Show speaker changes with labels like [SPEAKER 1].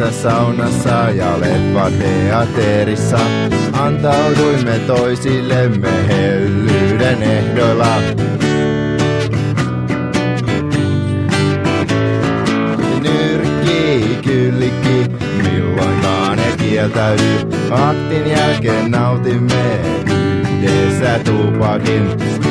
[SPEAKER 1] Yhdessä saunassa ja leffateatterissa antauduimme toisillemme hellyyden ehdoilla. Nyrkki, kyllikki, milloinkaan ei kieltäydy. Aktin jälkeen nautimme yhdessä tupakin.